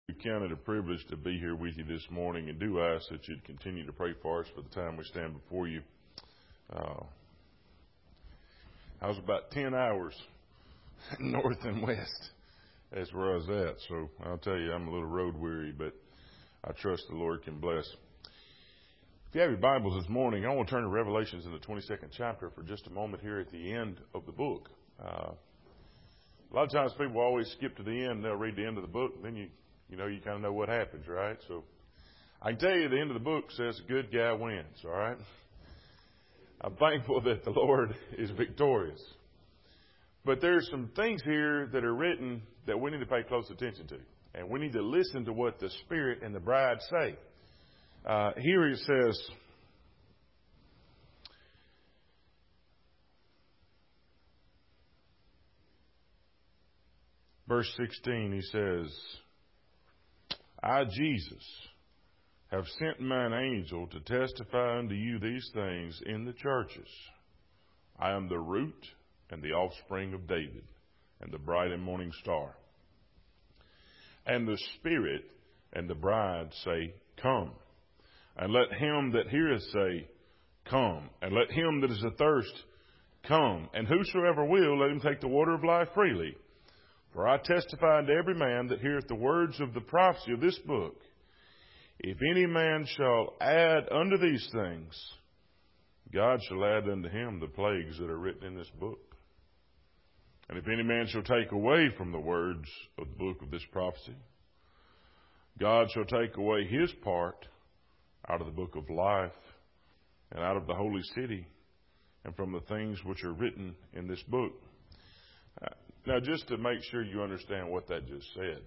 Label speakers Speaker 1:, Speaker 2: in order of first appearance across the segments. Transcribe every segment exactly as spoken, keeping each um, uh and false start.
Speaker 1: We count it a privilege to be here with you this morning, and do ask that you'd continue to pray for us for the time we stand before you. Uh, I was about ten hours north and west. That's where I was at. So I'll tell you, I'm a little road weary, but I trust the Lord can bless. If you have your Bibles this morning, I want to turn to Revelations in the twenty-second chapter for just a moment here at the end of the book. Uh, a lot of times people always skip to the end. They'll read the end of the book, and then you You know, you kind of know what happens, right? So I can tell you the end of the book says a good guy wins, all right? I'm thankful that the Lord is victorious. But there's some things here that are written that we need to pay close attention to. And we need to listen to what the Spirit and the bride say. Uh, here it says, verse sixteen, he says, I, Jesus, have sent mine angel to testify unto you these things in the churches. I am the root and the offspring of David, and the bright and morning star. And the Spirit and the bride say, Come. And let him that heareth say, Come. And let him that is athirst come. And whosoever will, let him take the water of life freely. For I testify unto every man that heareth the words of the prophecy of this book, if any man shall add unto these things, God shall add unto him the plagues that are written in this book. And if any man shall take away from the words of the book of this prophecy, God shall take away his part out of the book of life, and out of the holy city, and from the things which are written in this book. Now, just to make sure you understand what that just said,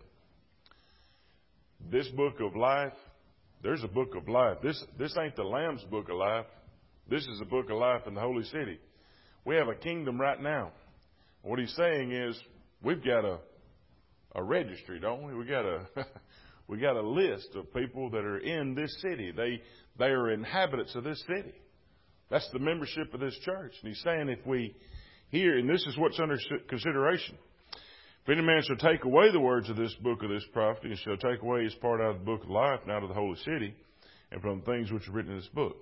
Speaker 1: this book of life, there's a book of life. This this ain't the Lamb's book of life. This is the book of life in the holy city. We have a kingdom right now. What he's saying is, we've got a a registry, don't we? We got a we got a list of people that are in this city. They they are inhabitants of this city. That's the membership of this church. And he's saying if we Here, and this is what's under consideration. If any man shall take away the words of this book of this prophet, and shall take away his part out of the book of life and out of the holy city, and from the things which are written in this book.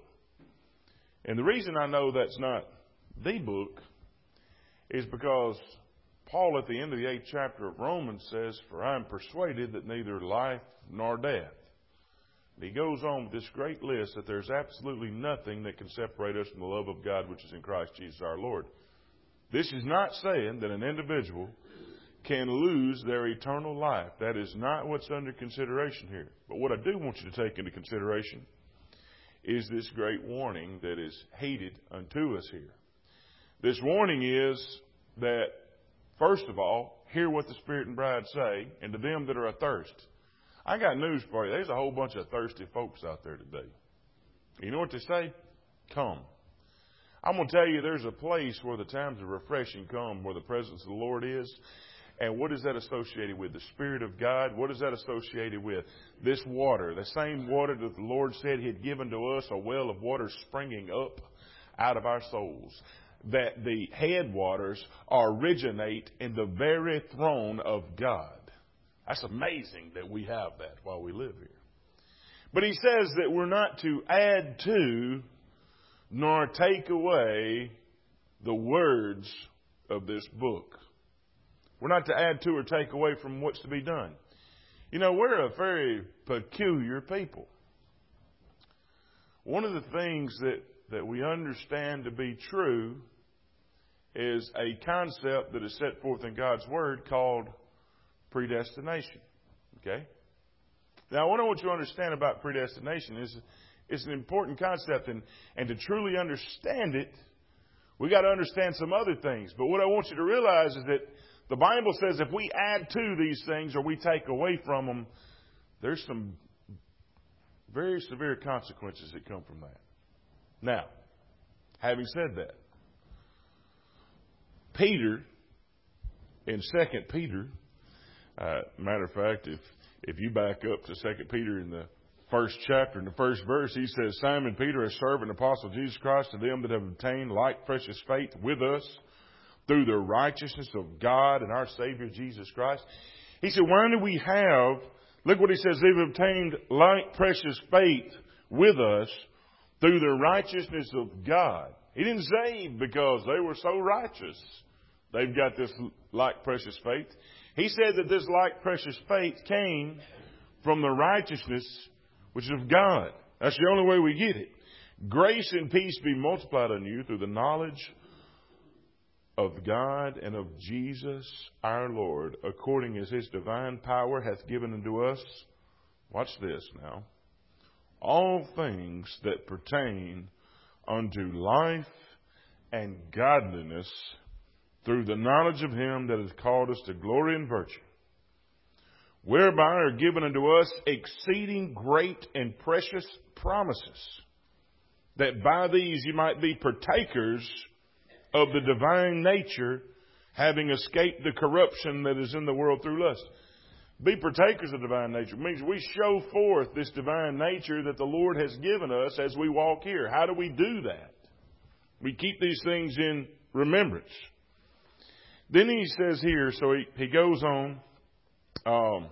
Speaker 1: And the reason I know that's not the book is because Paul at the end of the eighth chapter of Romans says, For I am persuaded that neither life nor death. And he goes on with this great list that there's absolutely nothing that can separate us from the love of God which is in Christ Jesus our Lord. This is not saying that an individual can lose their eternal life. That is not what's under consideration here. But what I do want you to take into consideration is this great warning that is heeded unto us here. This warning is that, first of all, hear what the Spirit and bride say, and to them that are athirst. I got news for you. There's a whole bunch of thirsty folks out there today. You know what they say? Come. I'm going to tell you there's a place where the times of refreshing come, where the presence of the Lord is. And what is that associated with? The Spirit of God. What is that associated with? This water, the same water that the Lord said He had given to us, a well of water springing up out of our souls. That the headwaters originate in the very throne of God. That's amazing that we have that while we live here. But He says that we're not to add to nor take away the words of this book. We're not to add to or take away from what's to be done. You know, we're a very peculiar people. One of the things that, that we understand to be true is a concept that is set forth in God's Word called predestination. Okay? Now, what I want you to understand about predestination is it's an important concept, and, and to truly understand it, we got to understand some other things. But what I want you to realize is that the Bible says if we add to these things or we take away from them, there's some very severe consequences that come from that. Now, having said that, Peter, in Second Peter, uh, matter of fact, if if you back up to Second Peter in the first chapter, in the first verse, he says, Simon Peter, a servant and apostle of Jesus Christ, to them that have obtained like precious faith with us through the righteousness of God and our Savior Jesus Christ. He said, why do we have Look what he says. They've obtained like precious faith with us through the righteousness of God. He didn't save because they were so righteous. They've got this like precious faith. He said that this like precious faith came from the righteousness which is of God. That's the only way we get it. Grace and peace be multiplied on you through the knowledge of God and of Jesus our Lord, according as his divine power hath given unto us, watch this now, all things that pertain unto life and godliness through the knowledge of him that hath called us to glory and virtue, whereby are given unto us exceeding great and precious promises, that by these you might be partakers of the divine nature, having escaped the corruption that is in the world through lust. Be partakers of divine nature. It means we show forth this divine nature that the Lord has given us as we walk here. How do we do that? We keep these things in remembrance. Then he says here, so he, he goes on. Um,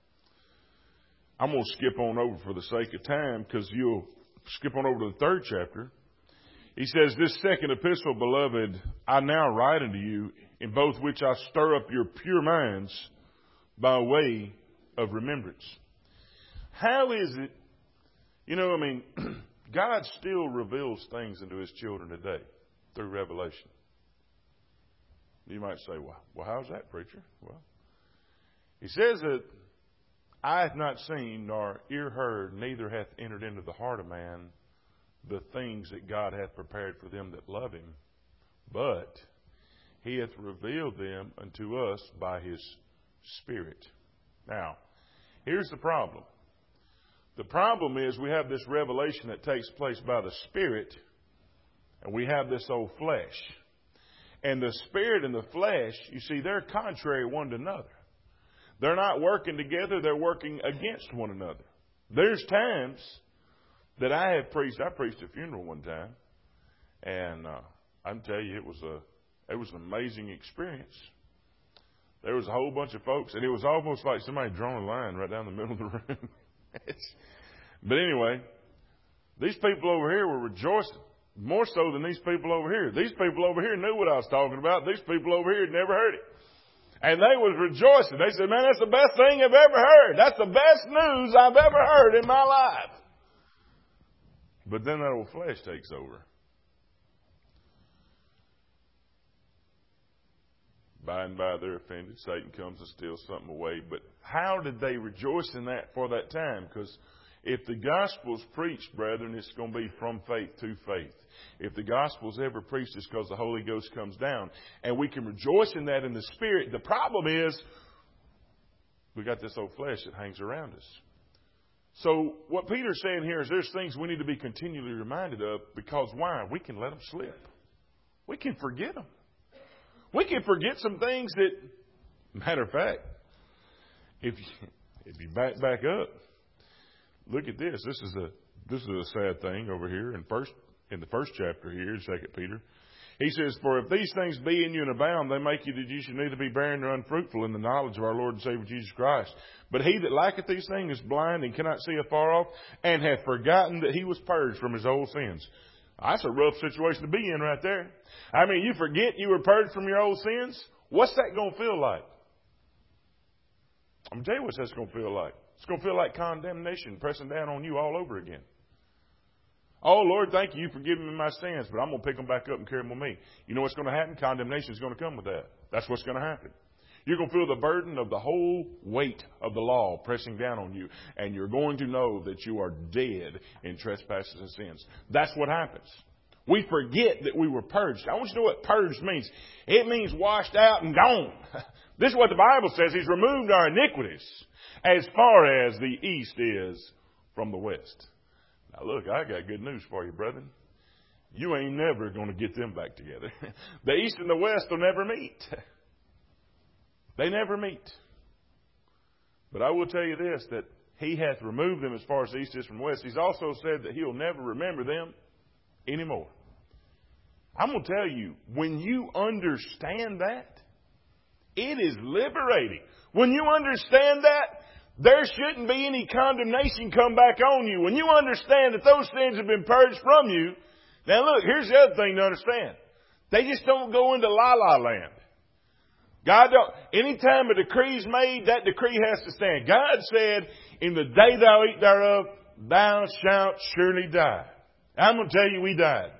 Speaker 1: I'm going to skip on over for the sake of time, because you'll skip on over to the third chapter. He says, this second epistle, beloved, I now write unto you, in both which I stir up your pure minds by way of remembrance. How is it, you know, I mean, God still reveals things unto his children today through revelation. You might say, well, well, how's that, preacher? Well, he says that eye hath not seen, nor ear heard, neither hath entered into the heart of man the things that God hath prepared for them that love him, but he hath revealed them unto us by his Spirit. Now, here's the problem. The problem is we have this revelation that takes place by the Spirit, and we have this old flesh. And the Spirit and the flesh, you see, they're contrary one to another. They're not working together, they're working against one another. There's times that I have preached. I preached a funeral one time, and uh, I can tell you it was a it was an amazing experience. There was a whole bunch of folks, and it was almost like somebody drawn a line right down the middle of the room. But anyway, these people over here were rejoicing more so than these people over here. These people over here knew what I was talking about. These people over here had never heard it, and they was rejoicing. They said, "Man, that's the best thing I've ever heard. That's the best news I've ever heard in my life." But then that old flesh takes over. By and by they're offended. Satan comes and steals something away. But how did they rejoice in that for that time? Because if the gospel's preached, brethren, it's going to be from faith to faith. If the gospel's ever preached, it's because the Holy Ghost comes down. And we can rejoice in that in the Spirit. The problem is we got this old flesh that hangs around us. So what Peter's saying here is there's things we need to be continually reminded of, because why? We can let them slip. We can forget them. We can forget some things that, matter of fact, if you, if you back back up, look at this. This is a this is a sad thing over here in first in the first chapter here in Second Peter. He says, "For if these things be in you and abound, they make you that you should neither be barren nor unfruitful in the knowledge of our Lord and Savior Jesus Christ. But he that lacketh these things is blind and cannot see afar off, and hath forgotten that he was purged from his old sins." That's a rough situation to be in right there. I mean, you forget you were purged from your old sins. What's that going to feel like? I'm going to tell you what that's going to feel like. It's going to feel like condemnation pressing down on you all over again. Oh, Lord, thank you. You've forgiven me my sins, but I'm going to pick them back up and carry them with me. You know what's going to happen? Condemnation is going to come with that. That's what's going to happen. You're going to feel the burden of the whole weight of the law pressing down on you, and you're going to know that you are dead in trespasses and sins. That's what happens. We forget that we were purged. I want you to know what purged means. It means washed out and gone. This is what the Bible says. He's removed our iniquities as far as the east is from the west. Now, look, I got good news for you, brethren. You ain't never going to get them back together. The east and the west will never meet. They never meet. But I will tell you this, that he hath removed them as far as the east is from the west. He's also said that he'll never remember them anymore. I'm going to tell you, when you understand that, it is liberating. When you understand that, there shouldn't be any condemnation come back on you. When you understand that those sins have been purged from you, now look, here's the other thing to understand. They just don't go into la-la land. God don't, anytime a decree is made, that decree has to stand. God said, in the day thou eat thereof, thou shalt surely die. I'm going to tell you, we died.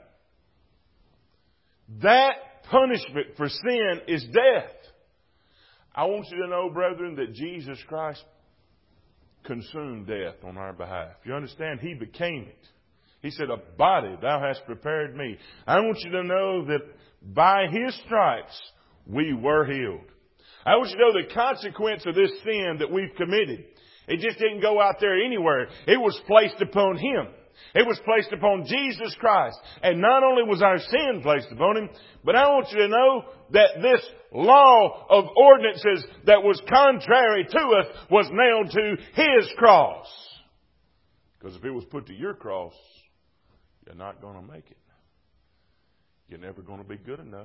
Speaker 1: That punishment for sin is death. I want you to know, brethren, that Jesus Christ consumed death on our behalf. You understand? He became it. He said, a body thou hast prepared me. I want you to know that by His stripes we were healed. I want you to know the consequence of this sin that we've committed. It just didn't go out there anywhere. It was placed upon Him. It was placed upon Jesus Christ. And not only was our sin placed upon Him, but I want you to know that this law of ordinances that was contrary to us was nailed to His cross. Because if it was put to your cross, you're not going to make it. You're never going to be good enough.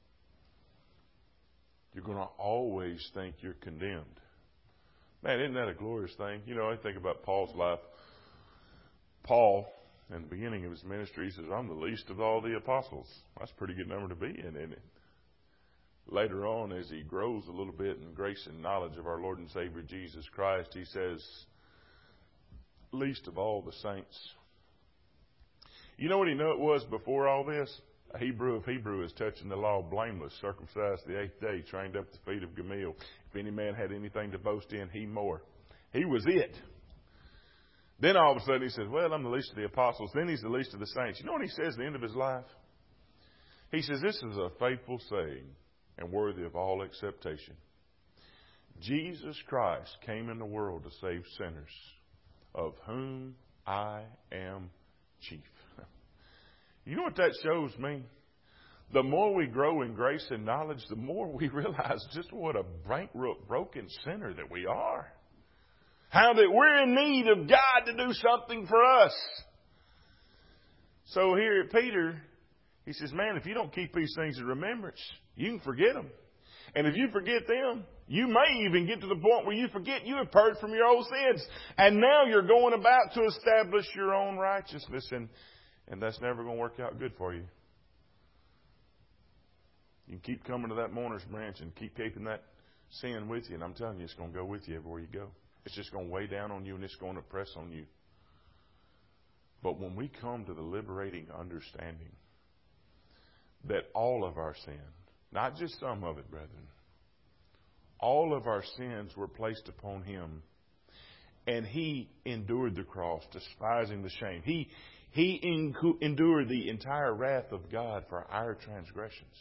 Speaker 1: You're going to always think you're condemned. Man, isn't that a glorious thing? You know, I think about Paul's life. Paul, in the beginning of his ministry, he says, I'm the least of all the apostles. That's a pretty good number to be in, isn't it? Later on, as he grows a little bit in grace and knowledge of our Lord and Savior Jesus Christ, he says, least of all the saints. You know what he knew it was before all this? A Hebrew of Hebrew is touching the law, blameless, circumcised the eighth day, trained up the feet of Gamaliel. If any man had anything to boast in, he more. He was it. Then all of a sudden he says, well, I'm the least of the apostles. Then he's the least of the saints. You know what he says at the end of his life? He says, this is a faithful saying and worthy of all acceptation. Jesus Christ came in the world to save sinners, of whom I am chief. You know what that shows me? The more we grow in grace and knowledge, the more we realize just what a bankrupt, broken sinner that we are. How that we're in need of God to do something for us. So here at Peter, he says, man, if you don't keep these things in remembrance, you can forget them. And if you forget them, you may even get to the point where you forget you have purged from your old sins. And now you're going about to establish your own righteousness. And, and that's never going to work out good for you. You can keep coming to that mourner's branch and keep keeping that sin with you. And I'm telling you, it's going to go with you everywhere you go. It's just going to weigh down on you and it's going to press on you. But when we come to the liberating understanding that all of our sin, not just some of it, brethren, all of our sins were placed upon Him. And He endured the cross, despising the shame. He, he endured the entire wrath of God for our transgressions.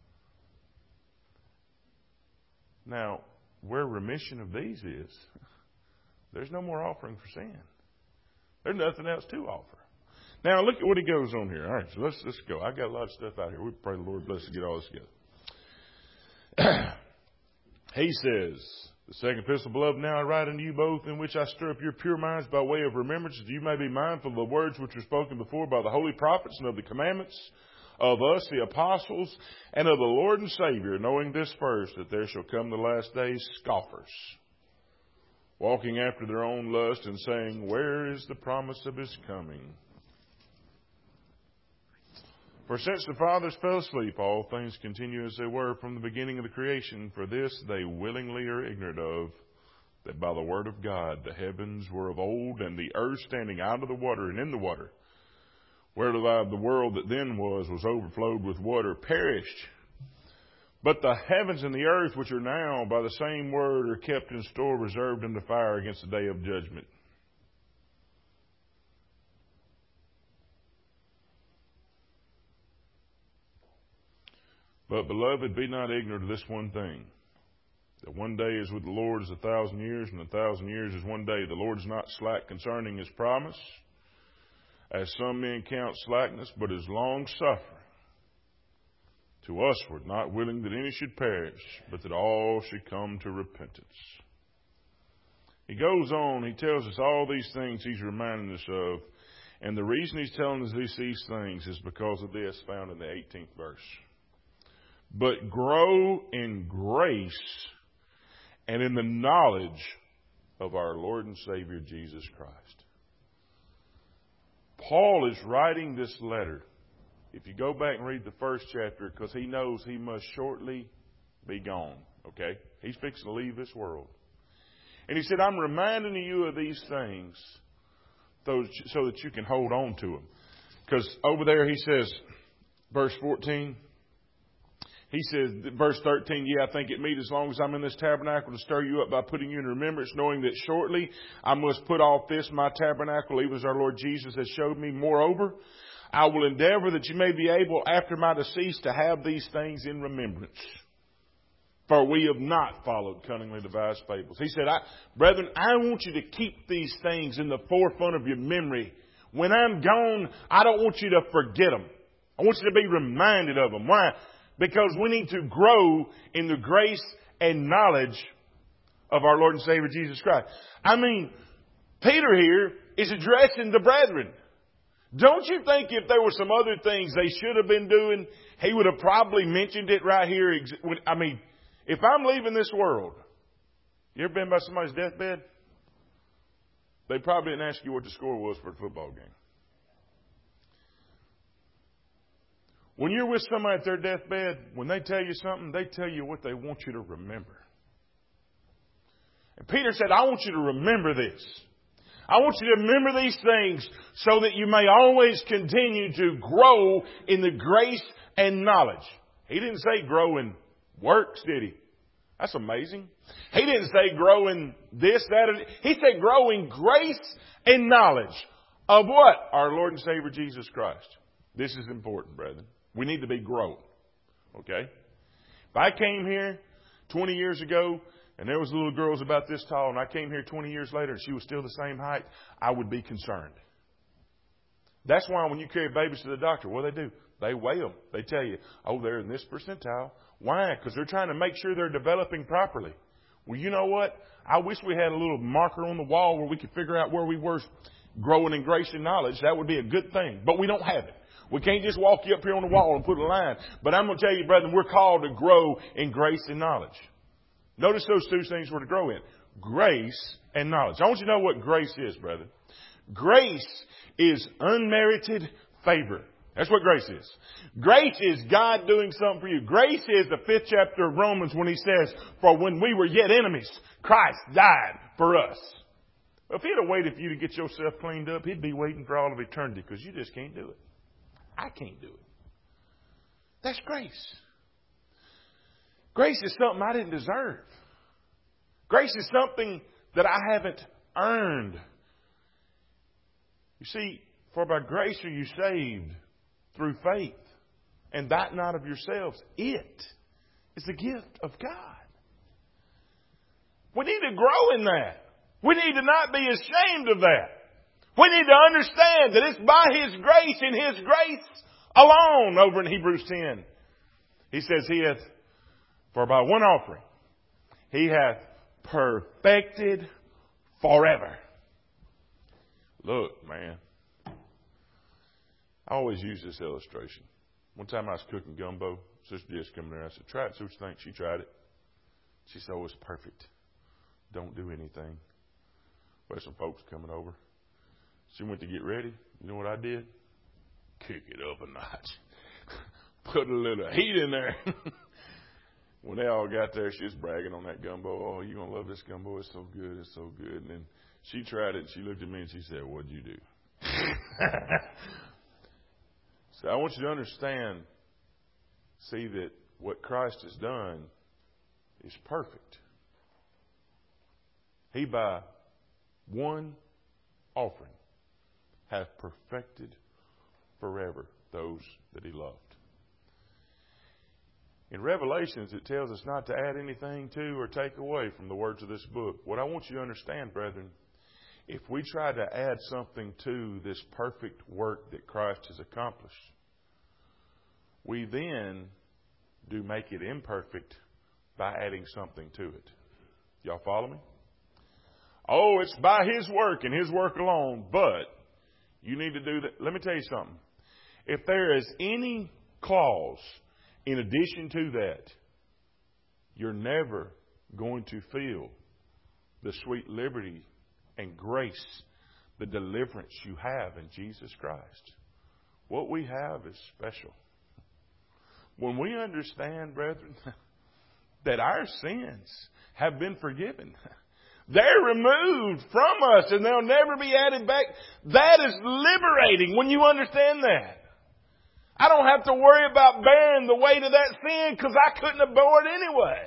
Speaker 1: Now, where remission of these is, there's no more offering for sin. There's nothing else to offer. Now, look at what he goes on here. All right, so let's, let's go. I got a lot of stuff out here. We pray the Lord bless us to get all this together. He says, the second epistle, beloved, now I write unto you both, in which I stir up your pure minds by way of remembrance, that you may be mindful of the words which were spoken before by the holy prophets, and of the commandments of us, the apostles, and of the Lord and Savior, knowing this first, that there shall come the last days scoffers, walking after their own lust, and saying, where is the promise of His coming? For since the fathers fell asleep, all things continue as they were from the beginning of the creation. For this they willingly are ignorant of, that by the word of God the heavens were of old, and the earth standing out of the water and in the water, whereby the world that then was, was overflowed with water, perished. But the heavens and the earth, which are now by the same word, are kept in store, reserved unto fire against the day of judgment. But, beloved, be not ignorant of this one thing, that one day is with the Lord as a thousand years, and a thousand years is one day. The Lord is not slack concerning His promise, as some men count slackness, but is long-suffering to usward, not willing that any should perish, but that all should come to repentance. He goes on, he tells us all these things he's reminding us of, and the reason he's telling us these things is because of this found in the eighteenth verse. But grow in grace and in the knowledge of our Lord and Savior Jesus Christ. Paul is writing this letter. If you go back and read the first chapter, because he knows he must shortly be gone. Okay? He's fixing to leave this world. And he said, I'm reminding you of these things so that you can hold on to them. Because over there he says, verse fourteen, he says, verse thirteen, yeah, I think it meet as long as I'm in this tabernacle to stir you up by putting you in remembrance, knowing that shortly I must put off this, my tabernacle, even as our Lord Jesus has showed me. Moreover, I will endeavor that you may be able, after my decease, to have these things in remembrance. For we have not followed cunningly devised fables. He said, I, brethren, I want you to keep these things in the forefront of your memory. When I'm gone, I don't want you to forget them. I want you to be reminded of them. Why? Because we need to grow in the grace and knowledge of our Lord and Savior Jesus Christ. I mean, Peter here is addressing the brethren. Don't you think if there were some other things they should have been doing, he would have probably mentioned it right here? I mean, if I'm leaving this world, you ever been by somebody's deathbed? They probably didn't ask you what the score was for the football game. When you're with somebody at their deathbed, when they tell you something, they tell you what they want you to remember. And Peter said, I want you to remember this. I want you to remember these things so that you may always continue to grow in the grace and knowledge. He didn't say grow in works, did he? That's amazing. He didn't say grow in this, that, or he said grow in grace and knowledge of what? Our Lord and Savior Jesus Christ. This is important, brethren. We need to be growing. Okay? If I came here twenty years ago and there was little girls about this tall and I came here twenty years later and she was still the same height, I would be concerned. That's why when you carry babies to the doctor, what do they do? They weigh them. They tell you, oh, they're in this percentile. Why? Because they're trying to make sure they're developing properly. Well, you know what? I wish we had a little marker on the wall where we could figure out where we were growing in grace and knowledge. That would be a good thing. But we don't have it. We can't just walk you up here on the wall and put a line. But I'm going to tell you, brethren, we're called to grow in grace and knowledge. Notice those two things we're to grow in. Grace and knowledge. I want you to know what grace is, brethren. Grace is unmerited favor. That's what grace is. Grace is God doing something for you. Grace is the fifth chapter of Romans when he says, for when we were yet enemies, Christ died for us. Well, if he'd have waited for you to get yourself cleaned up, he'd be waiting for all of eternity because you just can't do it. I can't do it. That's grace. Grace is something I didn't deserve. Grace is something that I haven't earned. You see, for by grace are you saved through faith, and that not of yourselves. It is the gift of God. We need to grow in that. We need to not be ashamed of that. We need to understand that it's by His grace and His grace alone. Over in Hebrews ten, he says, He hath, for by one offering, He hath perfected forever. Look, man. I always use this illustration. One time I was cooking gumbo. Sister Jess came there. I said, try it. See what you think. She tried it. She said, oh, it's perfect. Don't do anything. We had some folks coming over. She went to get ready. You know what I did? Kick it up a notch. Put a little heat in there. When they all got there, she was bragging on that gumbo. Oh, you're going to love this gumbo. It's so good. It's so good. And then she tried it. And she looked at me and she said, what'd you do? So I want you to understand, see that what Christ has done is perfect. He by one offering hath perfected forever those that He loved. In Revelations, it tells us not to add anything to or take away from the words of this book. What I want you to understand, brethren, if we try to add something to this perfect work that Christ has accomplished, we then do make it imperfect by adding something to it. Y'all follow me? Oh, it's by His work and His work alone, but you need to do that. Let me tell you something. If there is any clause in addition to that, you're never going to feel the sweet liberty and grace, the deliverance you have in Jesus Christ. What we have is special. When we understand, brethren, that our sins have been forgiven, they're removed from us and they'll never be added back. That is liberating when you understand that. I don't have to worry about bearing the weight of that sin because I couldn't have bore it anyway.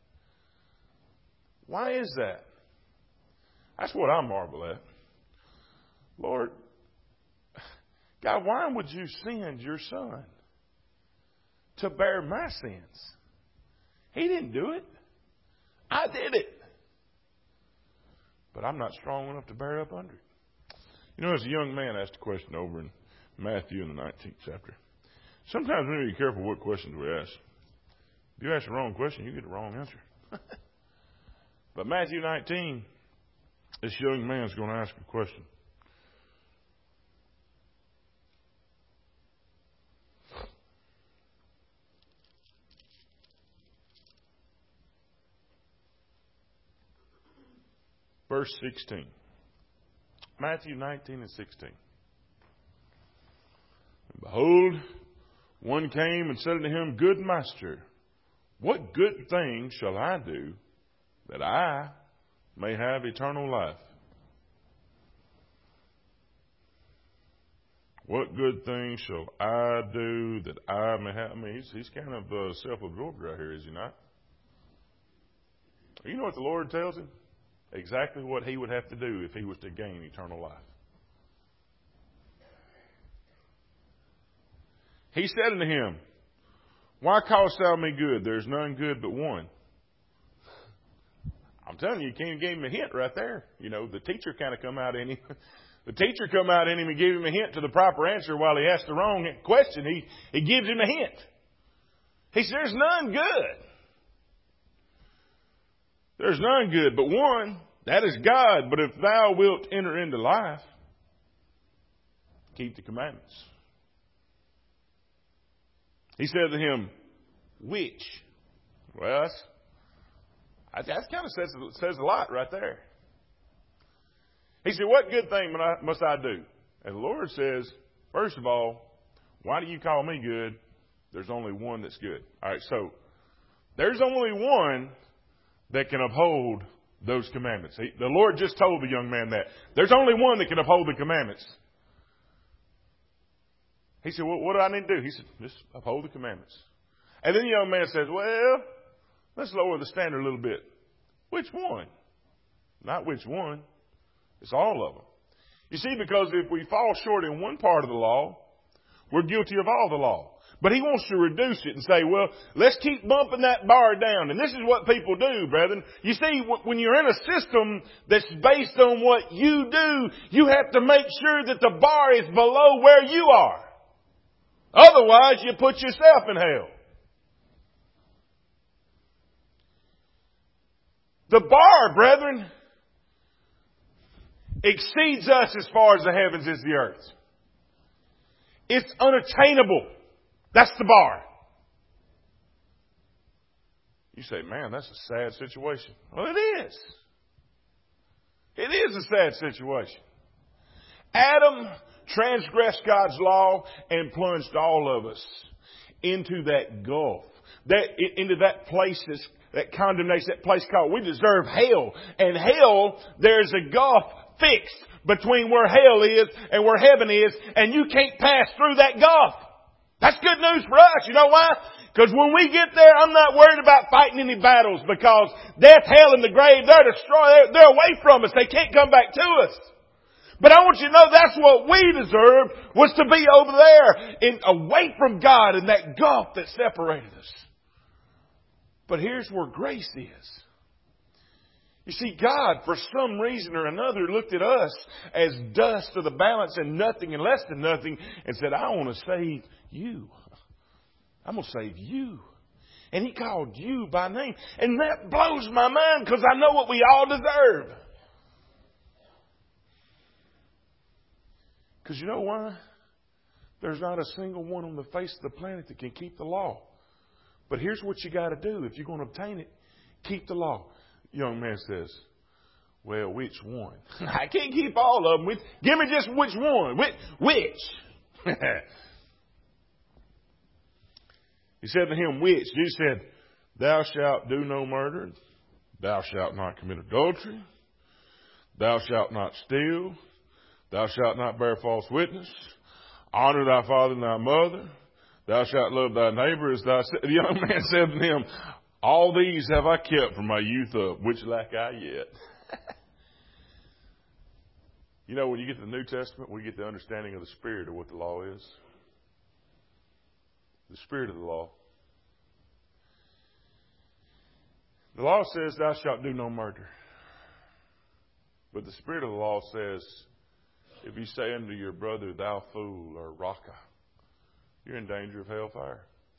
Speaker 1: Why is that? That's what I marvel at. Lord, God, why would you send your Son to bear my sins? He didn't do it. I did it. But I'm not strong enough to bear up under it. You know, as a young man asked a question over in Matthew in the nineteenth chapter. Sometimes we need to be careful what questions we ask. If you ask the wrong question, you get the wrong answer. But Matthew nineteen, this young man's going to ask a question. Verse sixteen. Matthew nineteen and sixteen. And behold, one came and said unto him, Good master, what good thing shall I do that I may have eternal life? What good thing shall I do that I may have? I mean, he's, he's kind of uh, self-absorbed right here, is he not? You know what the Lord tells him? Exactly what he would have to do if he was to gain eternal life. He said unto him, Why callest thou me good? There is none good but one. I'm telling you, you can't give him a hint right there. You know, the teacher kind of come out in him. The teacher come out in him and give him a hint to the proper answer while he asked the wrong question. He, he gives him a hint. He says, There's none good. There's none good but one, that is God. But if thou wilt enter into life, keep the commandments. He said to him, Which? Well, that's, that kind of says, says a lot right there. He said, What good thing must I do? And the Lord says, first of all, why do you call me good? There's only one that's good. All right, so there's only one that can uphold those commandments. He, the Lord just told the young man that. There's only one that can uphold the commandments. He said, well, what do I need to do? He said, just uphold the commandments. And then the young man says, well, let's lower the standard a little bit. Which one? Not which one. It's all of them. You see, because if we fall short in one part of the law, we're guilty of all the law. But he wants to reduce it and say, well, let's keep bumping that bar down. And this is what people do, brethren. You see, when you're in a system that's based on what you do, you have to make sure that the bar is below where you are. Otherwise, you put yourself in hell. The bar, brethren, exceeds us as far as the heavens is the earth. It's unattainable. That's the bar. You say, man, that's a sad situation. Well, it is. It is a sad situation. Adam transgressed God's law and plunged all of us into that gulf, that into that place that's, that condemnation, that place called, we deserve hell. And hell, there's a gulf fixed between where hell is and where heaven is, and you can't pass through that gulf. That's good news for us. You know why? Because when we get there, I'm not worried about fighting any battles, because death, hell, and the grave, they're destroyed. They're, they're away from us. They can't come back to us. But I want you to know that's what we deserved, was to be over there, in, away from God in that gulf that separated us. But here's where grace is. You see, God, for some reason or another, looked at us as dust of the balance and nothing and less than nothing, and said, I want to save you. I'm going to save you. And He called you by name. And that blows my mind, because I know what we all deserve. Because you know why? There's not a single one on the face of the planet that can keep the law. But here's what you got to do if you're going to obtain it. Keep the law. Young man says, Well, which one? I can't keep all of them. Which, give me just which one. Which? Which? He said to him, which? Jesus said, thou shalt do no murder. Thou shalt not commit adultery. Thou shalt not steal. Thou shalt not bear false witness. Honor thy father and thy mother. Thou shalt love thy neighbor as thyself. The young man said to him, all these have I kept from my youth up, which lack I yet. You know, when you get to the New Testament, we get the understanding of the spirit of what the law is. The spirit of the law. The law says, thou shalt do no murder. But the spirit of the law says, if you say unto your brother, thou fool, or raka, you're in danger of hellfire.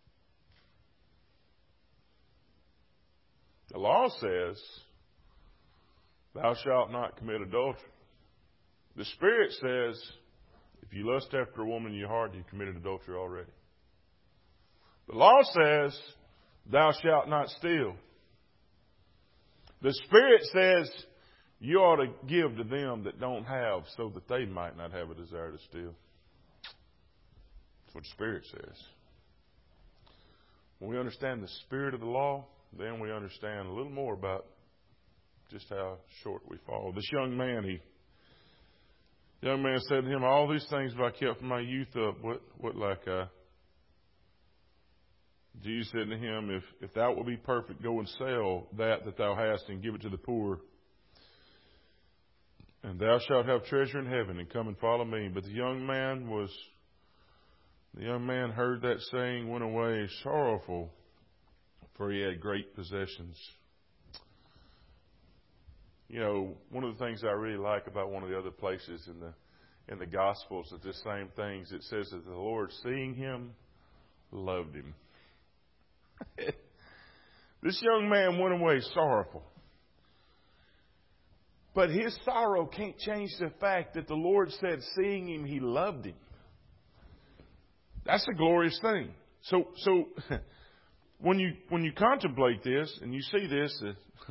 Speaker 1: The law says, thou shalt not commit adultery. The Spirit says, if you lust after a woman in your heart, you've committed adultery already. The law says, thou shalt not steal. The Spirit says, you ought to give to them that don't have so that they might not have a desire to steal. That's what the Spirit says. When we understand the spirit of the law, then we understand a little more about just how short we fall. This young man, he, the young man said to him, all these things have I kept from my youth up. What, what like I? Jesus said to him, if, if thou wilt be perfect, go and sell that that thou hast and give it to the poor. And thou shalt have treasure in heaven, and come and follow me. But the young man was, the young man heard that saying, went away sorrowful, for he had great possessions. You know, one of the things I really like about one of the other places in the in the Gospels is the same things. It says that the Lord, seeing him, loved him. This young man went away sorrowful. But his sorrow can't change the fact that the Lord said, seeing him, he loved him. That's a glorious thing. So, so when you when you contemplate this and you see this, uh,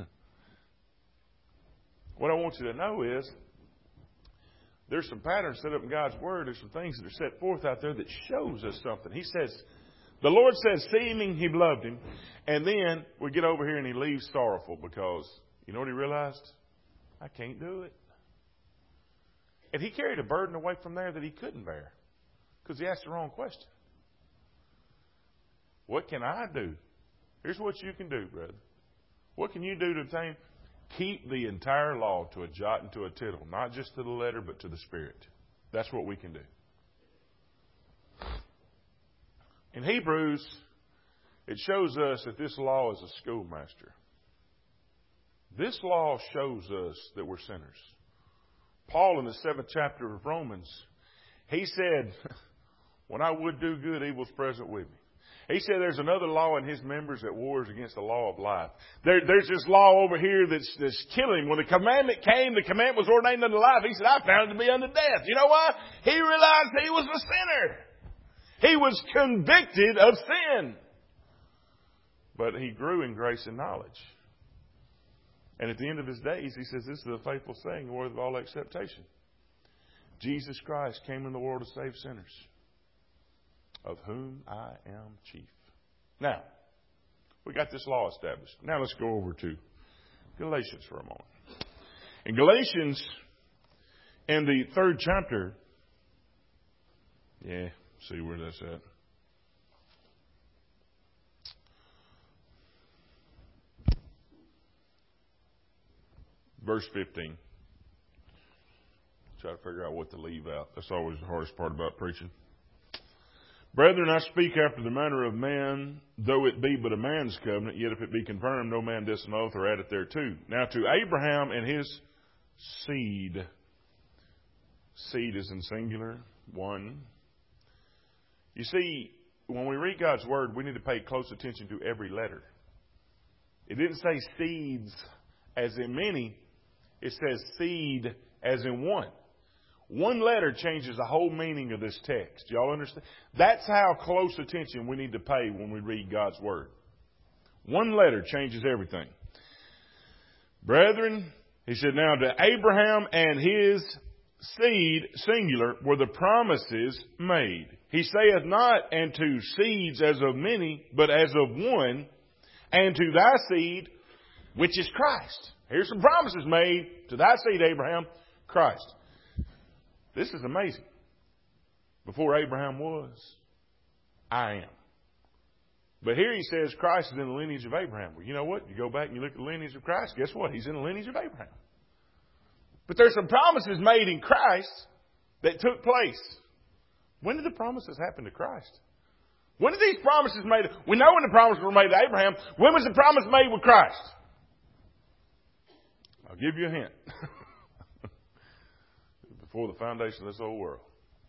Speaker 1: what I want you to know is there's some patterns set up in God's Word. There's some things that are set forth out there that shows us something. He says, the Lord says, seeing him, he loved him. And then we get over here and he leaves sorrowful because, you know what he realized? I can't do it. And he carried a burden away from there that he couldn't bear because he asked the wrong question. What can I do? Here's what you can do, brother. What can you do to obtain? Keep the entire law to a jot and to a tittle, not just to the letter, but to the spirit. That's what we can do. In Hebrews, it shows us that this law is a schoolmaster. This law shows us that we're sinners. Paul, in the seventh chapter of Romans, he said, when I would do good, evil's present with me. He said there's another law in his members that wars against the law of life. There, there's this law over here that's, that's killing. When the commandment came, the commandment was ordained unto life. He said, I found it to be unto death. You know why? He realized he was a sinner. He was convicted of sin. But he grew in grace and knowledge. And at the end of his days, he says, this is a faithful saying, worthy of all acceptation. Jesus Christ came in the world to save sinners, of whom I am chief. Now, we got this law established. Now let's go over to Galatians for a moment. In Galatians, in the third chapter, yeah, see where that's at. Verse fifteen. Try to figure out what to leave out. That's always the hardest part about preaching. Brethren, I speak after the manner of man, though it be but a man's covenant, yet if it be confirmed, no man does an oath or addeth thereto. Now to Abraham and his seed. Seed is in singular. One. You see, when we read God's Word, we need to pay close attention to every letter. It didn't say seeds as in many. It says seed as in one. One letter changes the whole meaning of this text. Y'all understand? That's how close attention we need to pay when we read God's Word. One letter changes everything. Brethren, He said, now to Abraham and his seed, singular, were the promises made. He saith not, and to seeds as of many, but as of one, and to thy seed, which is Christ. Here's some promises made to thy seed, Abraham, Christ. This is amazing. Before Abraham was, I am. But here he says Christ is in the lineage of Abraham. Well, you know what? You go back and you look at the lineage of Christ, guess what? He's in the lineage of Abraham. But there's some promises made in Christ that took place. When did the promises happen to Christ? When did these promises made? We know when the promises were made to Abraham. When was the promise made with Christ? I'll give you a hint. Before the foundation of this old world.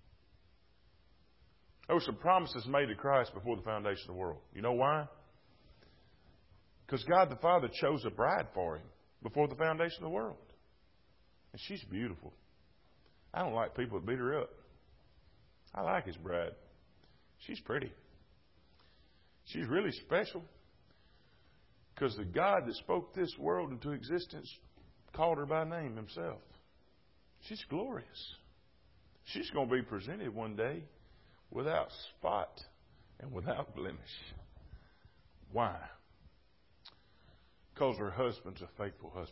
Speaker 1: There were some promises made to Christ before the foundation of the world. You know why? Because God the Father chose a bride for him before the foundation of the world. And she's beautiful. I don't like people that beat her up. I like his bride. She's pretty. She's really special. Because the God that spoke this world into existence called her by name himself. She's glorious. She's going to be presented one day without spot and without blemish. Why? Because her husband's a faithful husband.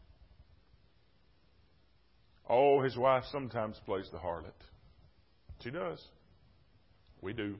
Speaker 1: Oh, his wife sometimes plays the harlot. She does. We do.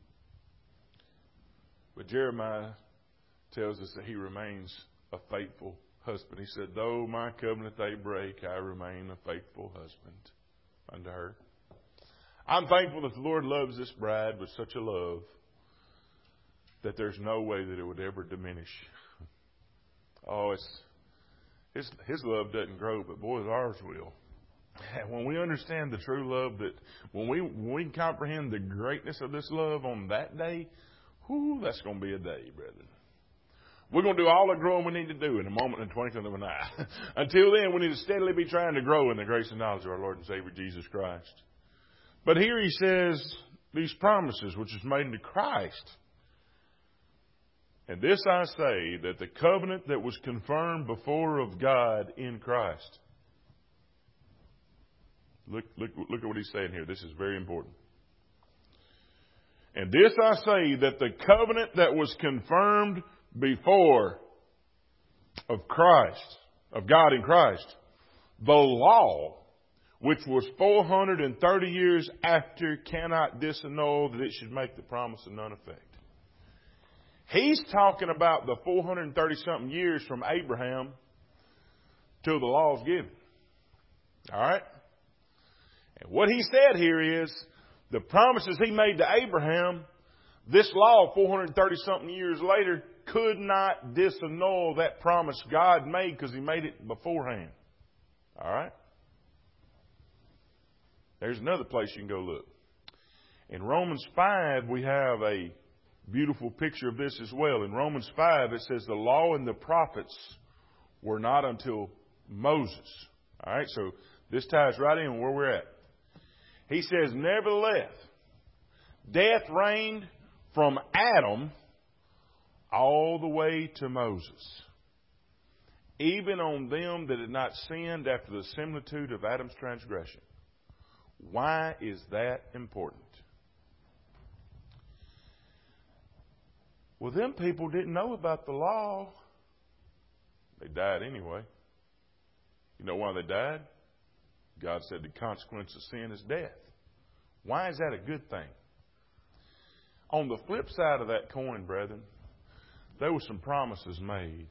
Speaker 1: But Jeremiah tells us that he remains a faithful husband. He said, though my covenant they break, I remain a faithful husband unto her. I'm thankful that the Lord loves this bride with such a love that there's no way that it would ever diminish. Oh, it's his, his love doesn't grow, but boy, ours will. And when we understand the true love, that when we, when we comprehend the greatness of this love on that day, whoo, that's going to be a day, brethren. We're going to do all the growing we need to do in a moment and twinkling of an eye. Until then, we need to steadily be trying to grow in the grace and knowledge of our Lord and Savior Jesus Christ. But here he says these promises which is made unto Christ. And this I say, that the covenant that was confirmed before of God in Christ. Look, look, look at what he's saying here. This is very important. And this I say, that the covenant that was confirmed before of Christ, of God in Christ, the law, which was four hundred thirty years after, cannot disannul that it should make the promise of none effect. He's talking about the four hundred thirty something years from Abraham till the law is given. All right? And what he said here is, the promises he made to Abraham, this law four hundred thirty something years later could not disannul that promise God made because he made it beforehand. All right? There's another place you can go look. In Romans five, we have a beautiful picture of this as well. In Romans five, it says the law and the prophets were not until Moses. All right, so this ties right in where we're at. He says, nevertheless, death reigned from Adam all the way to Moses, even on them that had not sinned after the similitude of Adam's transgression. Why is that important? Well, them people didn't know about the law. They died anyway. You know why they died? God said the consequence of sin is death. Why is that a good thing? On the flip side of that coin, brethren, there were some promises made.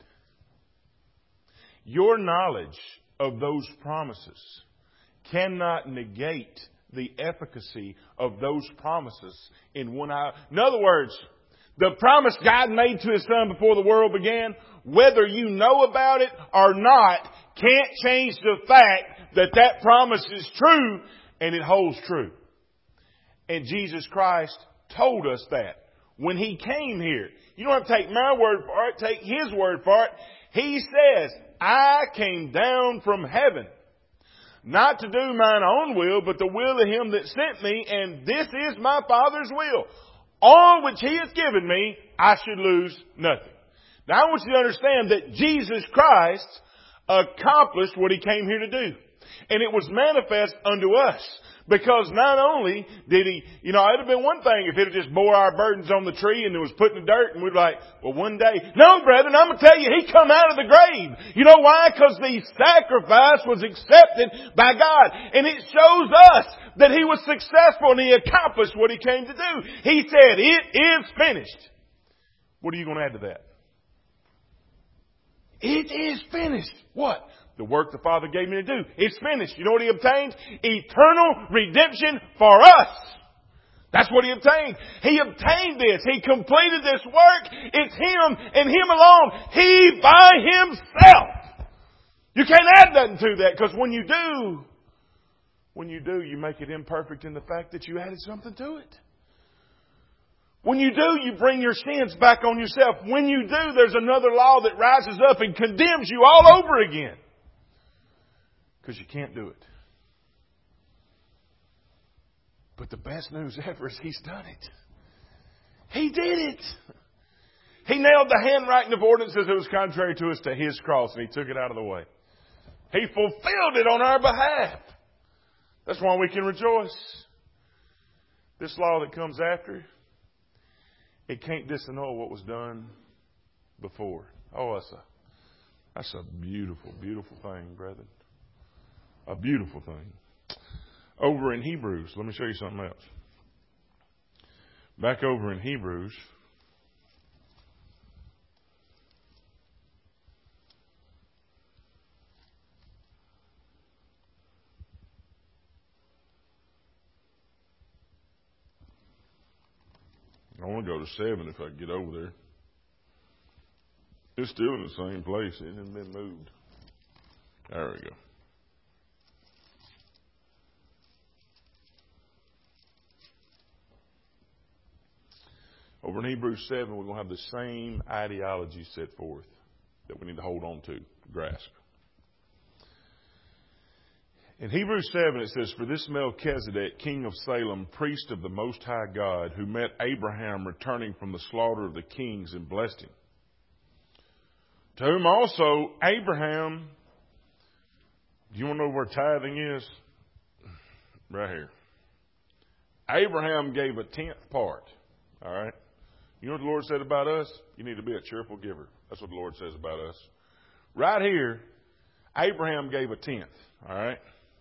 Speaker 1: Your knowledge of those promises cannot negate the efficacy of those promises in one hour. In other words, the promise God made to His Son before the world began, whether you know about it or not, can't change the fact that that promise is true and it holds true. And Jesus Christ told us that when He came here. You don't have to take my word for it, take His word for it. He says, I came down from heaven, not to do mine own will, but the will of Him that sent me, and this is my Father's will. On which He has given me, I should lose nothing. Now I want you to understand that Jesus Christ accomplished what He came here to do. And it was manifest unto us. Because not only did He, you know, it'd have been one thing if it had just bore our burdens on the tree and it was put in the dirt and we'd like, well, one day. No, brethren, I'm going to tell you, He come out of the grave. You know why? Because the sacrifice was accepted by God. And it shows us that He was successful and He accomplished what He came to do. He said, it is finished. What are you going to add to that? It is finished. What? The work the Father gave me to do. It's finished. You know what He obtained? Eternal redemption for us. That's what He obtained. He obtained this. He completed this work. It's Him and Him alone. He by Himself. You can't add nothing to that, because when you do, when you do, you make it imperfect in the fact that you added something to it. When you do, you bring your sins back on yourself. When you do, there's another law that rises up and condemns you all over again. Because you can't do it. But the best news ever is He's done it. He did it. He nailed the handwriting of ordinances that was contrary to us to His cross, and He took it out of the way. He fulfilled it on our behalf. That's why we can rejoice. This law that comes after, it can't disannul what was done before. Oh, that's a, that's a beautiful, beautiful thing, brethren. A beautiful thing. Over in Hebrews, let me show you something else. Back over in Hebrews. I want to go to seven if I can get over there. It's still in the same place. It hasn't been moved. There we go. Over in Hebrews seven, we're going to have the same ideology set forth that we need to hold on to, grasp. In Hebrews seven, it says, "For this Melchizedek, king of Salem, priest of the Most High God, who met Abraham returning from the slaughter of the kings and blessed him, to whom also Abraham," do you want to know where tithing is? Right here. Abraham gave a tenth part. All right. You know what the Lord said about us? You need to be a cheerful giver. That's what the Lord says about us. Right here, Abraham gave a tenth. All right.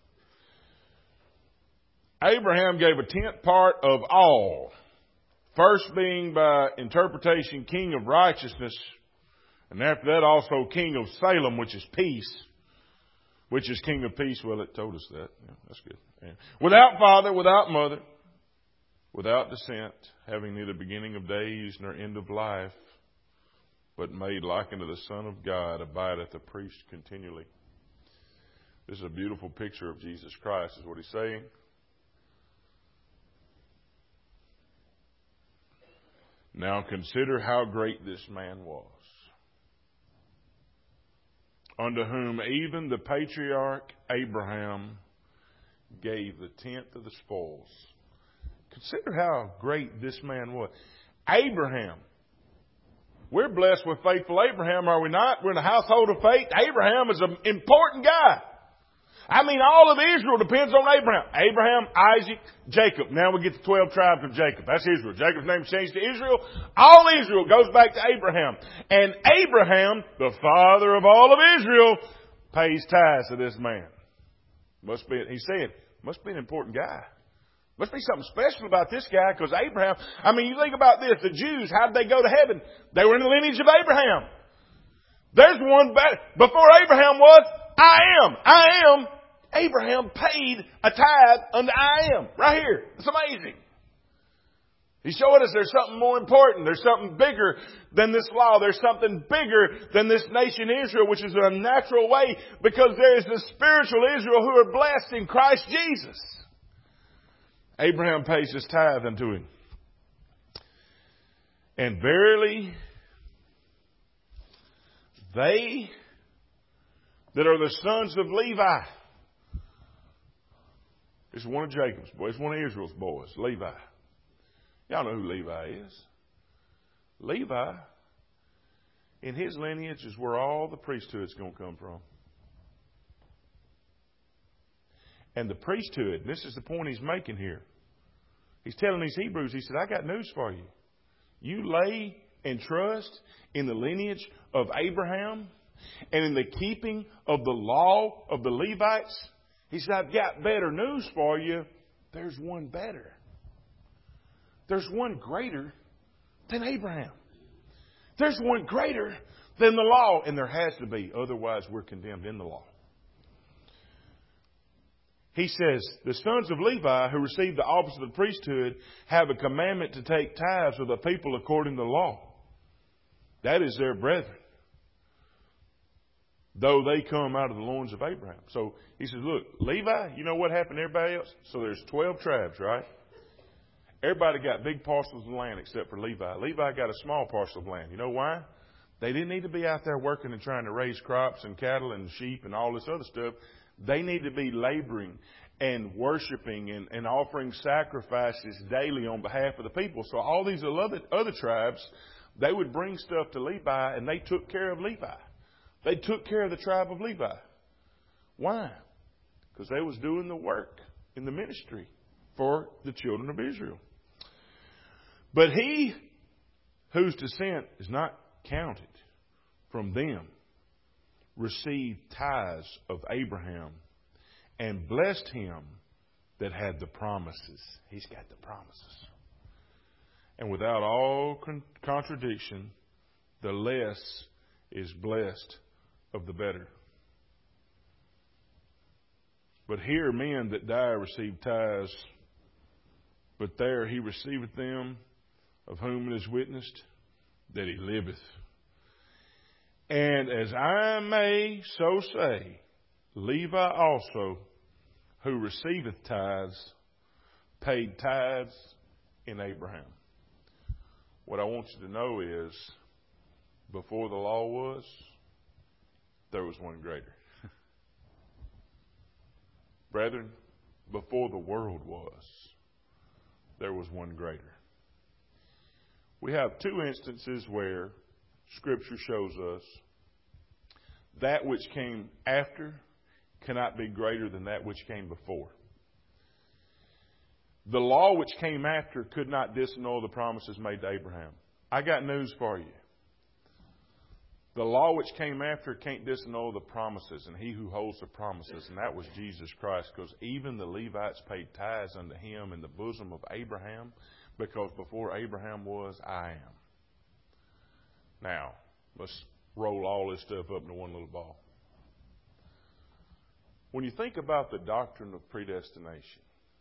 Speaker 1: Abraham gave a tenth part of all. First being by interpretation king of righteousness. And after that also king of Salem, which is peace. Which is king of peace. Well, it told us that. Yeah, that's good. Yeah. Without father, without mother, without descent, having neither beginning of days nor end of life, but made like unto the Son of God, abideth a priest continually. This is a beautiful picture of Jesus Christ, is what he's saying. Now consider how great this man was, unto whom even the patriarch Abraham gave the tenth of the spoils. Consider how great this man was. Abraham. We're blessed with faithful Abraham, are we not? We're in a household of faith. Abraham is an important guy. I mean, all of Israel depends on Abraham. Abraham, Isaac, Jacob. Now we get the twelve tribes of Jacob. That's Israel. Jacob's name changed to Israel. All Israel goes back to Abraham. And Abraham, the father of all of Israel, pays tithes to this man. Must be, he said, must be an important guy. Must be something special about this guy, because Abraham, I mean, you think about this. The Jews, how did they go to heaven? They were in the lineage of Abraham. There's one better. Before Abraham was, I am. I am. Abraham paid a tithe unto I am. Right here. It's amazing. He's showing us there's something more important. There's something bigger than this law. There's something bigger than this nation Israel, which is a natural way, because there is the spiritual Israel who are blessed in Christ Jesus. Abraham pays his tithe unto him. And verily, they that are the sons of Levi. It's one of Jacob's boys. It's one of Israel's boys, Levi. Y'all know who Levi is. Levi, in his lineage, is where all the priesthood's going to come from. and the priesthood. And this is the point he's making here. He's telling these Hebrews, he said, I got news for you. You lay and trust in the lineage of Abraham and in the keeping of the law of the Levites. He said, I've got better news for you. There's one better. There's one greater than Abraham. There's one greater than the law. And there has to be. Otherwise, we're condemned in the law. He says, the sons of Levi who received the office of the priesthood have a commandment to take tithes of the people according to the law. That is their brethren, though they come out of the loins of Abraham. So he says, look, Levi, you know what happened to everybody else? So there's twelve tribes, right? Everybody got big parcels of land except for Levi. Levi got a small parcel of land. You know why? They didn't need to be out there working and trying to raise crops and cattle and sheep and all this other stuff. They need to be laboring and worshiping and, and offering sacrifices daily on behalf of the people. So all these other, other tribes, they would bring stuff to Levi, and they took care of Levi. They took care of the tribe of Levi. Why? Because they was doing the work in the ministry for the children of Israel. But he whose descent is not counted from them received tithes of Abraham and blessed him that had the promises. He's got the promises. And without all con- contradiction, the less is blessed of the better. But here men that die receive tithes, but there he receiveth them, of whom it is witnessed that he liveth. And as I may so say, Levi also, who receiveth tithes, paid tithes in Abraham. What I want you to know is, before the law was, there was one greater. Brethren, before the world was, there was one greater. We have two instances where Scripture shows us that which came after cannot be greater than that which came before. The law which came after could not disannul the promises made to Abraham. I got news for you. The law which came after can't disannul the promises, and he who holds the promises, and that was Jesus Christ, because even the Levites paid tithes unto him in the bosom of Abraham, because before Abraham was, I am. Now, let's roll all this stuff up into one little ball. When you think about the doctrine of predestination,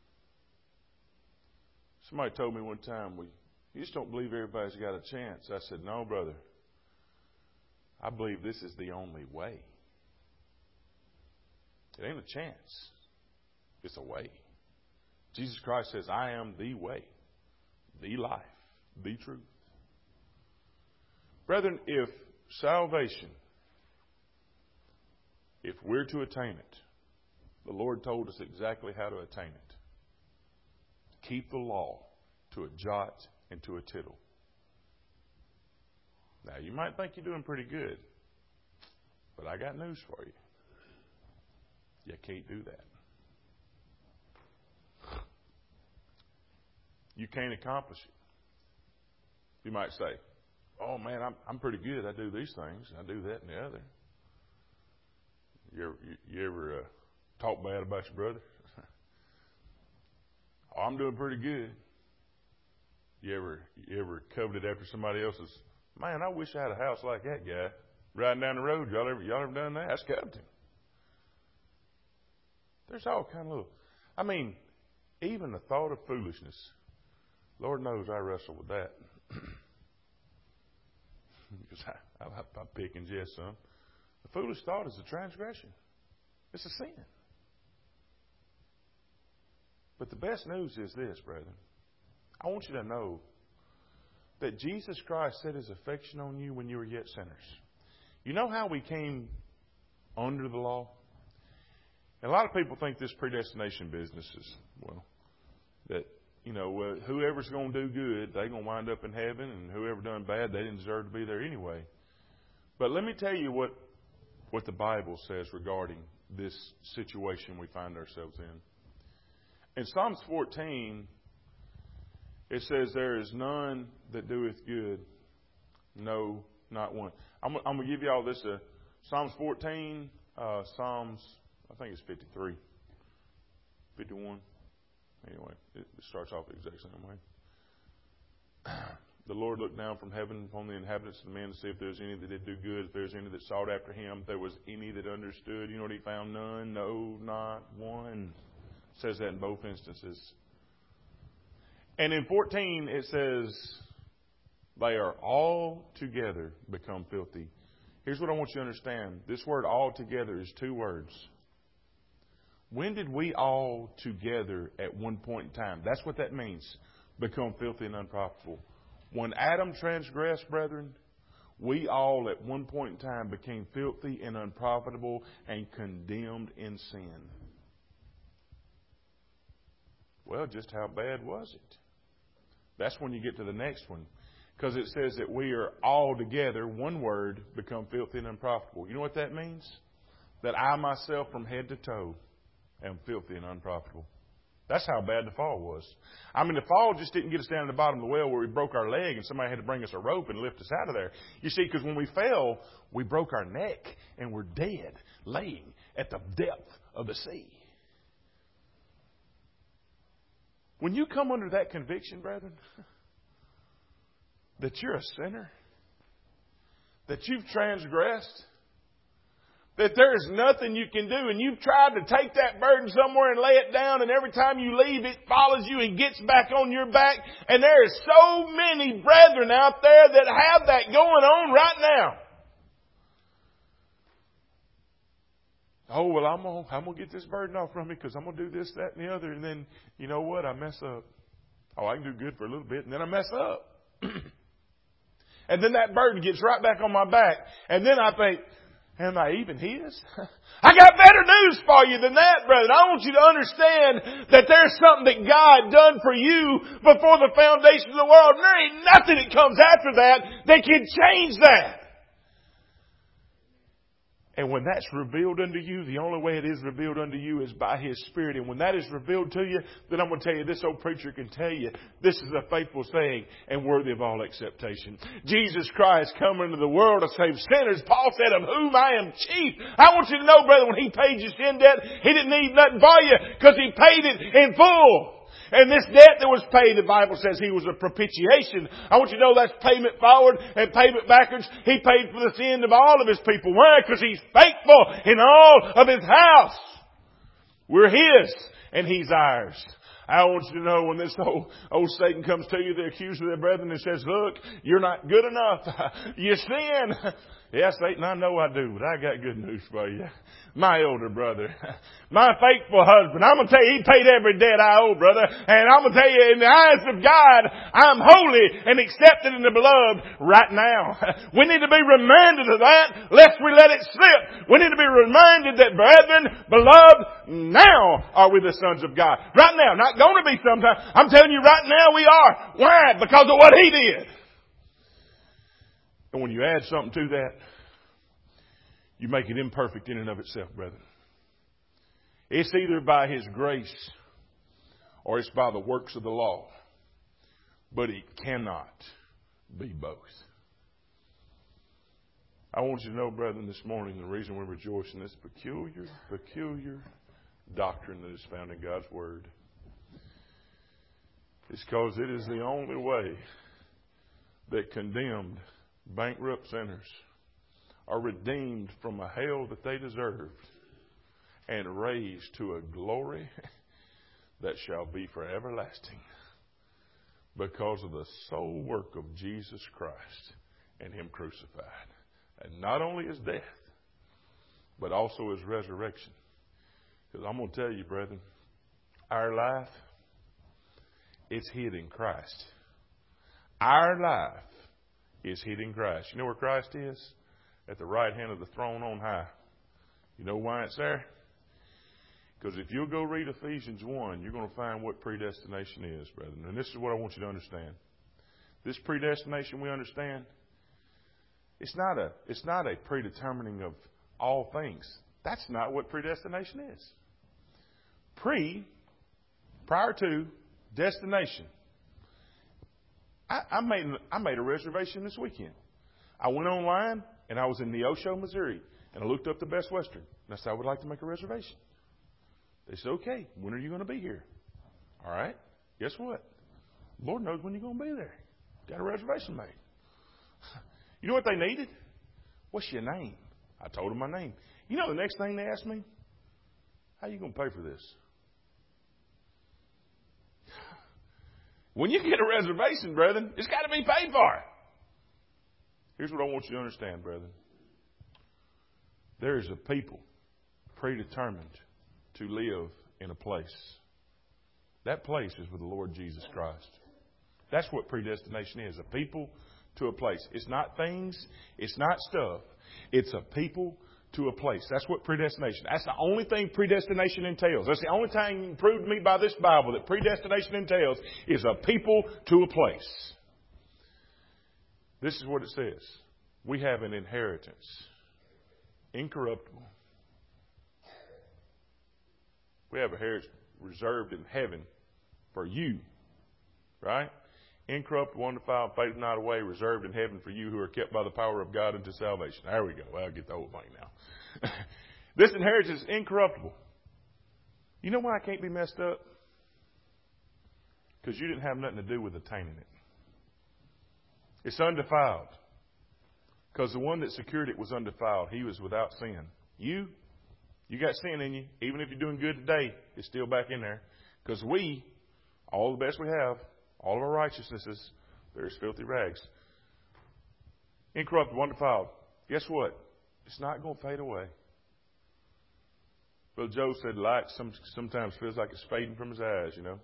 Speaker 1: somebody told me one time, we, you just don't believe everybody's got a chance. I said, no, brother. I believe this is the only way. It ain't a chance. It's a way. Jesus Christ says, I am the way, the life, the truth. Brethren, if salvation, if we're to attain it, the Lord told us exactly how to attain it. Keep the law to a jot and to a tittle. Now, you might think you're doing pretty good, but I got news for you. You can't do that. You can't accomplish it. You might say, oh, man, I'm I'm pretty good. I do these things. I do that and the other. You ever, you, you ever uh, talk bad about your brother? Oh, I'm doing pretty good. You ever you ever coveted after somebody else's? Man, I wish I had a house like that guy riding down the road. Y'all ever y'all ever done that? That's coveting. There's all kind of little. I mean, even the thought of foolishness. Lord knows I wrestle with that. Because I, I, I pick and jest some. The foolish thought is a transgression. It's a sin. But the best news is this, brethren. I want you to know that Jesus Christ set his affection on you when you were yet sinners. You know how we came under the law? And a lot of people think this predestination business is, well, that, you know, uh, whoever's going to do good, they're going to wind up in heaven, and whoever done bad, they didn't deserve to be there anyway. But let me tell you what, what the Bible says regarding this situation we find ourselves in. In Psalms fourteen, it says, there is none that doeth good, no, not one. I'm, I'm going to give you all this. Uh, Psalms fourteen, uh, Psalms, I think it's fifty-three, fifty-one. Anyway, it starts off the exact same way. The Lord looked down from heaven upon the inhabitants of the men to see if there was any that did do good, if there was any that sought after him, if there was any that understood. You know what he found? None, no, not one. It says that in both instances. And in fourteen, it says, they are all together become filthy. Here's what I want you to understand. This word all together is two words. When did we all together at one point in time? That's what that means. Become filthy and unprofitable. When Adam transgressed, brethren, we all at one point in time became filthy and unprofitable and condemned in sin. Well, just how bad was it? That's when you get to the next one. Because it says that we are all together, one word, become filthy and unprofitable. You know what that means? That I myself from head to toe am filthy and unprofitable. That's how bad the fall was. I mean, the fall just didn't get us down to the bottom of the well where we broke our leg and somebody had to bring us a rope and lift us out of there. You see, because when we fell, we broke our neck and we're dead, laying at the depth of the sea. When you come under that conviction, brethren, that you're a sinner, that you've transgressed, that there is nothing you can do, and you've tried to take that burden somewhere and lay it down, and every time you leave, it follows you and gets back on your back. And there is so many brethren out there that have that going on right now. Oh, well, I'm going I'm gonna get this burden off from me because I'm going to do this, that, and the other. And then, you know what? I mess up. Oh, I can do good for a little bit, and then I mess up. And then that burden gets right back on my back. And then I think, am I even his? I got better news for you than that, brother. I want you to understand that there's something that God done for you before the foundation of the world. And there ain't nothing that comes after that that can change that. And when that's revealed unto you, the only way it is revealed unto you is by His Spirit. And when that is revealed to you, then I'm going to tell you, this old preacher can tell you, this is a faithful saying and worthy of all acceptation. Jesus Christ come into the world to save sinners. Paul said, of whom I am chief. I want you to know, brother, when He paid your sin debt, He didn't need nothing for you because He paid it in full. And this debt that was paid, the Bible says He was a propitiation. I want you to know that's payment forward and payment backwards. He paid for the sin of all of His people. Why? Because He's faithful in all of His house. We're His and He's ours. I want you to know when this old, old Satan comes to you, the accuser of their brethren, and says, look, you're not good enough. You sin. Yes, Satan, I know I do, but I got good news for you. My older brother, my faithful husband, I'm going to tell you, he paid every debt I owe, brother. And I'm going to tell you, in the eyes of God, I'm holy and accepted in the beloved right now. We need to be reminded of that, lest we let it slip. We need to be reminded that, brethren, beloved, now are we the sons of God. Right now, not going to be sometime. I'm telling you right now we are. Why? Because of what He did. And when you add something to that, you make it imperfect in and of itself, brethren. It's either by His grace or it's by the works of the law. But it cannot be both. I want you to know, brethren, this morning, the reason we rejoice in this peculiar, peculiar doctrine that is found in God's Word is because it is the only way that condemned, bankrupt sinners are redeemed from a hell that they deserved and raised to a glory that shall be for everlasting because of the sole work of Jesus Christ and Him crucified. And not only His death, but also His resurrection. Because I'm going to tell you, brethren, our life, it's hid in Christ. Our life is hid in Christ. You know where Christ is? At the right hand of the throne on high. You know why it's there? Because if you'll go read Ephesians one, you're going to find what predestination is, brethren. And this is what I want you to understand. This predestination we understand, it's not a, it's not a predetermining of all things. That's not what predestination is. Pre, prior to, destination. I, I made I made a reservation this weekend. I went online and I was in Neosho, Missouri, and I looked up the Best Western. And I said, I would like to make a reservation. They said, okay, when are you going to be here? All right, guess what? Lord knows when you're going to be there. Got a reservation made. You know what they needed? What's your name? I told them my name. You know the next thing they asked me? How are you going to pay for this? When you get a reservation, brethren, it's got to be paid for. Here's what I want you to understand, brethren. There is a people predetermined to live in a place. That place is with the Lord Jesus Christ. That's what predestination is, a people to a place. It's not things. It's not stuff. It's a people to a place. That's what predestination. That's the only thing predestination entails. That's the only thing you can prove to me by this Bible that predestination entails is a people to a place. This is what it says. We have an inheritance, incorruptible. We have a heritage reserved in heaven for you, right? Incorruptible, undefiled, fadeth not away, reserved in heaven for you who are kept by the power of God unto salvation. There we go. Well, I'll get the whole thing now. This inheritance is incorruptible. You know why I can't be messed up? Because you didn't have nothing to do with attaining it. It's undefiled. Because the one that secured it was undefiled. He was without sin. You, you got sin in you. Even if you're doing good today, it's still back in there. Because we, all the best we have, all of our righteousnesses, there's filthy rags. Incorruptible, undefiled. Guess what? It's not going to fade away. Brother Joe said light some, sometimes feels like it's fading from his eyes, you know.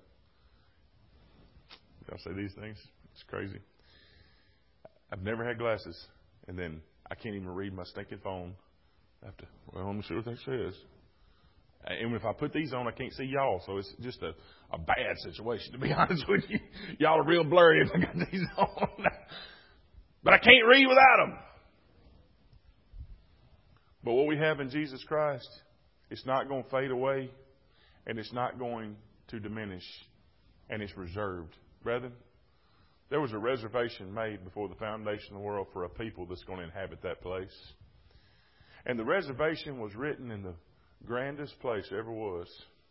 Speaker 1: Y'all say these things? It's crazy. I've never had glasses, and then I can't even read my stinking phone. I have to, well, let me see what that says. And if I put these on, I can't see y'all, so it's just a, a bad situation, to be honest with you. Y'all are real blurry if I got these on. But I can't read without them. But what we have in Jesus Christ, it's not going to fade away, and it's not going to diminish, and it's reserved. Brethren, there was a reservation made before the foundation of the world for a people that's going to inhabit that place. And the reservation was written in the grandest place ever was,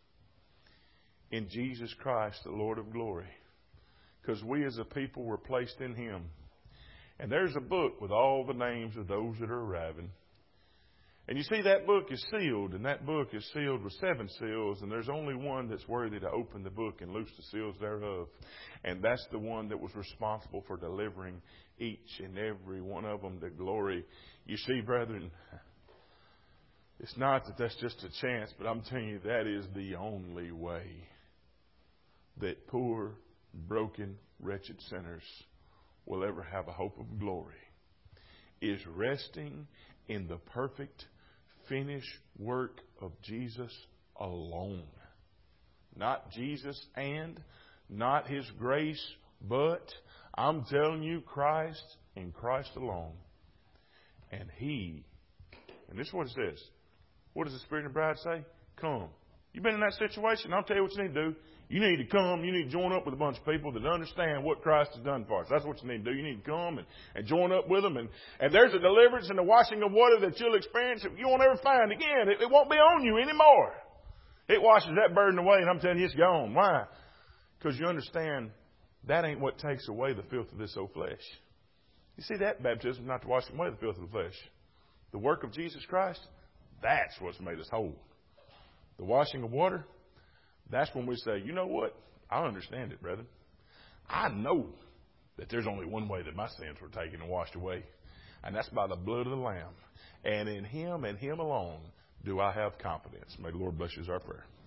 Speaker 1: in Jesus Christ, the Lord of glory. Because we as a people were placed in Him. And there's a book with all the names of those that are arriving. And you see, that book is sealed, and that book is sealed with seven seals, and there's only one that's worthy to open the book and loose the seals thereof. And that's the one that was responsible for delivering each and every one of them to glory. You see, brethren, it's not that that's just a chance, but I'm telling you, that is the only way that poor, broken, wretched sinners will ever have a hope of glory, is resting in the perfect, finished work of Jesus alone. Not Jesus and, not His grace, but I'm telling you, Christ and Christ alone. And He, and this is what it says. What does the Spirit and the bride say? Come. You've been in that situation? I'll tell you what you need to do. You need to come. You need to join up with a bunch of people that understand what Christ has done for us. That's what you need to do. You need to come and, and join up with them. And, and there's a deliverance and the washing of water that you'll experience that you won't ever find again. It, it won't be on you anymore. It washes that burden away, and I'm telling you, it's gone. Why? Because you understand that ain't what takes away the filth of this old flesh. You see, that baptism is not to wash away the filth of the flesh. The work of Jesus Christ, that's what's made us whole. The washing of water, that's when we say, you know what? I understand it, brethren. I know that there's only one way that my sins were taken and washed away, and that's by the blood of the Lamb. And in Him and Him alone do I have confidence. May the Lord bless you as our prayer.